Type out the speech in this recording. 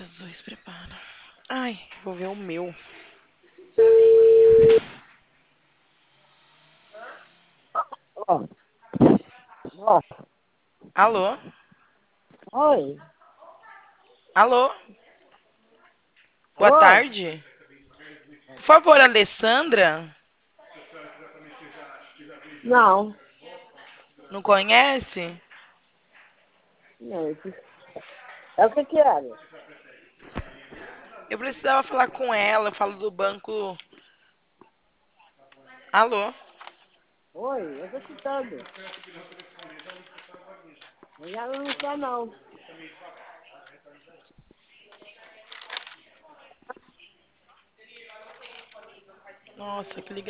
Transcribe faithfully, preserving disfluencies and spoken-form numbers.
Jesus, prepara. Ai, vou ver o meu. Ó, ó, Alô? oi, Alô? Boa oi. tarde. Por favor, Alessandra? Não, Não conhece? gente. É o que que era? Eu precisava falar com ela. Eu falo do banco. Alô? Oi, eu tô escutando. Mas ela não quer, não. Nossa, que ligação.